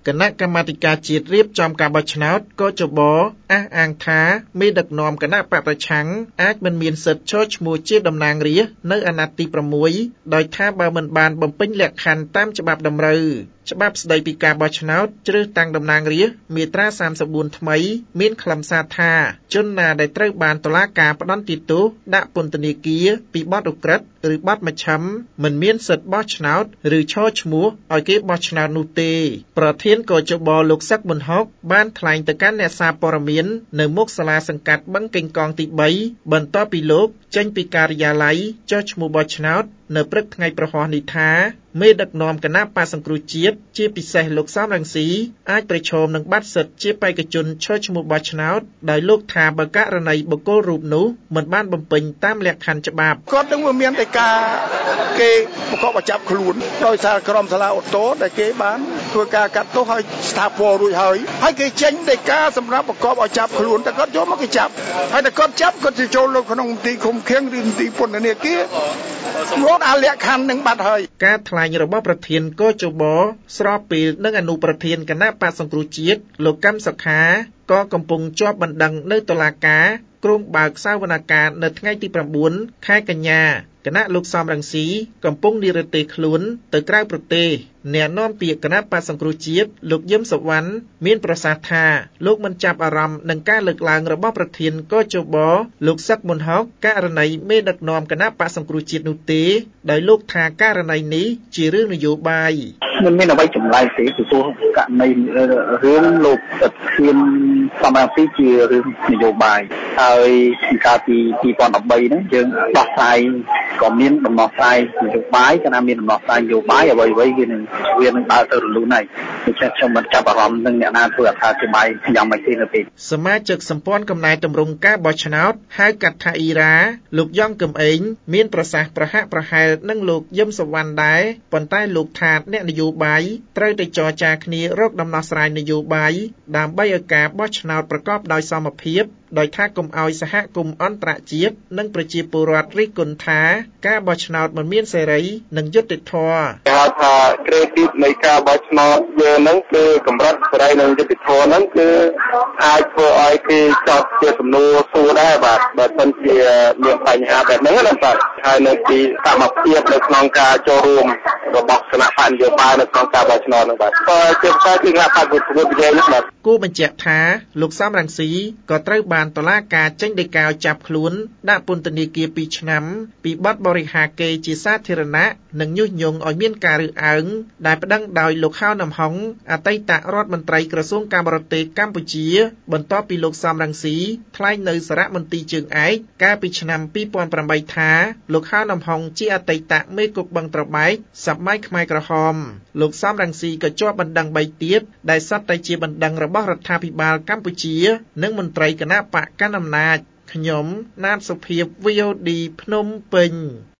គណៈកម្មាធិការជាតិរៀបចំការបោះឆ្នោតក៏ចបអះអាងថាមេដឹកនាំគណៈបកប្រឆាំងអាចមិនមានសិទ្ធិចុះឈ្មោះជាតំណាងរាស្ត្រនៅអាណត្តិទី6ដោយថាបើមិនបានបំពេញលក្ខខណ្ឌតាមច្បាប់តម្រូវច្បាប់ស្តីពីការបោះឆ្នោតជ្រើសតាំងតំណាងរាស្ត្រមាត្រា34ថ្មីមានខ្លឹមសារថាជនណាដែលត្រូវបានតុលាការផ្តន្ទាទោសដាក់ពន្ធនាគារពីបទឧក្រិដ្ឋឬបទមជ្ឈិមមិនមានសិទ្ធិបោះឆ្នោតឬឈរឈ្មោះឲ្យគេបោះឆ្នោតនោះទេប្រធានកជបលោកសឹកប៊ុនហុកបានថ្លែងទៅកាន់អ្នកសារព័ត៌មាននៅមុខសាលាសង្កាត់បឹងកេងកងទី3បន្ទាប់ពីលោកចេញពីការិយាល័យចុះឈ្មោះបោះឆ្នោតនៅព្រឹកថ្ងៃប្រហោះនេះថាមេដឹកនាំគណៈបក្សសង្គ្រោះជាតិជាពិសេសលោកសំរងស៊ីអាចប្រឈមនឹងបាត់សិទ្ធិជាបេក្ខជនឈរឈ្មោះបោះឆ្នោតដោយលោកថាបើករណីបុគ្គលរូបនោះមិនបានបំពេញតាមលក្ខខណ្ឌច្បាប់គាត់នឹងមានតែការគេបង្កប់ចាប់ខ្លួនដោយសារក្រុមសាលាអូតូដែលគេបានធ្វើការកាត់ទោសឲ្យស្ថាពររួចហើយគេចេញដីកាសម្រាប់បង្កប់ឲ្យចាប់ខ្លួនតែគាត់យកមកគេចាប់ហើយតែគាត់ចាប់គាត់ទៅចូលនៅក្នុងមន្ទីរឃុំឃាំងឬមន្ទីរពន្ធនាគាររត់អាលក្ខខណ្ឌនឹងបាត់ហើយការថ្លែងរបស់ប្រធានកជបស្របពេលនឹងអនុប្រធានគណៈបក្សសង្គ្រោះជាតិលោកកឹមសុខាក៏កំពុងជាប់បណ្ដឹងនៅតុលាការគ្រងបើកសវនកម្មនៅថ្ងៃទី9ខែកញ្ញាគណៈលោកសំរងស៊ីកំពុងនិរទេសខ្លួនទៅក្រៅប្រទេសអ្នកនាំពាក្យគណៈបក្សសង្គ្រោះជាតិលោកយឹមសុវណ្ណមានប្រសាសន៍ថាលោកមិនចាប់អារម្មណ៍នឹងការលើកឡើងរបស់ប្រធានកជបលោកសឹកប៊ុនហុកករណីមេដឹកនាំគណៈបក្សសង្គ្រោះជាតិនោះទេដោយលោកថាករណីនេះជារឿងនយោបាយមិនមានអ្វីចម្លែកទេពីព្រោះករណីរឿងលោកប្រធានសំរងស៊ីជារឿងនយោបាយហើយកាលពី2013ហ្នឹងយើងដោះស្រាយក៏មានដំណោះស្រាយនយោបាយកាលណាមានដំណោះស្រាយនយោបាយអ្វីៗវានឹងដើរទៅរលូនហើយដូច្នេះខ្ញុំមិនចាប់អារម្មណ៍នឹងអ្នកណាធ្វើអត្ថាធិប្បាយយ៉ាងម៉េចទេនៅពេលសមាជិកសម្ព័ន្ធកំណែតម្រង់ការបោះឆ្នោតហៅកាត់ថាអ៊ីរ៉ាលោកយ៉ងកឹមអេងមានប្រសាសន៍ប្រហាក់ប្រហែលនឹងលោកយឹមសុវណ្ណដែរប៉ុន្តែលោកថាអ្នកនយោបាយត្រូវតែចរចាគ្នារកដំណោះស្រាយនយោបាយដើម្បីឲ្យការបោះឆ្នោតប្រកបដោយសមភាពដោយថាកុំឲ្យសហគមន៍អន្តរជាតិនិងប្រជាពលរដ្ឋរិះគន់ថាការបោះឆ្នោតមិនមានសេរីនិងយុត្តិធម៌គេហៅថា credit នៃការបោះឆ្នោតយើងហ្នឹងគឺកម្រិតសេរីនិងយុត្តិធម៌ហ្នឹងគឺអាចធ្វើឲ្យគេចោទជាសំណួរសួរដែរបាទបើមិនជាមានបញ្ហាបែបហ្នឹងណាបាទហើយនៅពីកម្មភាពនៅក្នុងការចូលរួមរបស់គណៈបកនយោបាយនៅក្នុងការបោះឆ្នោតហ្នឹងបាទក៏ជាផ្នែកពីគណៈបកវិទ្យាហ្នឹងបាទគូបញ្ជាក់ថាលោកសំរងស៊ីក៏ត្រូវបានតុលាការចេញដីកាចាប់ខ្លួនដាក់ពន្ធនាគារ2ឆ្នាំពីបទបរិហាកេរ្តិ៍ជាសាធារណៈនិងញុះញង់ឲ្យមានការរើសអើងដែលប្តឹងដោយលោកហៅនំហុងអតីតរដ្ឋមន្ត្រីក្រសួងការបរទេសកម្ពុជាបន្ទាប់ពីលោកសំរងស៊ីថ្លែងនៅសារមន្ទីរជើងឯកកាលពីឆ្នាំ2008ថាលោកហៅនំហុងជាអតីតមេគុកបឹងត្របែកសម័យខ្មែរក្រហមលោកសំរងស៊ីក៏ជាប់បណ្ដឹង3ទៀតដែលសុទ្ធតែជាបណ្ដឹងរបស់រដ្ឋាភិបាលកម្ពុជានិងមន្ត្រីគណៈបកកណ្ដាលអំណាចខ្ញុំណាតសុភាព VOD ភ្នំពេញ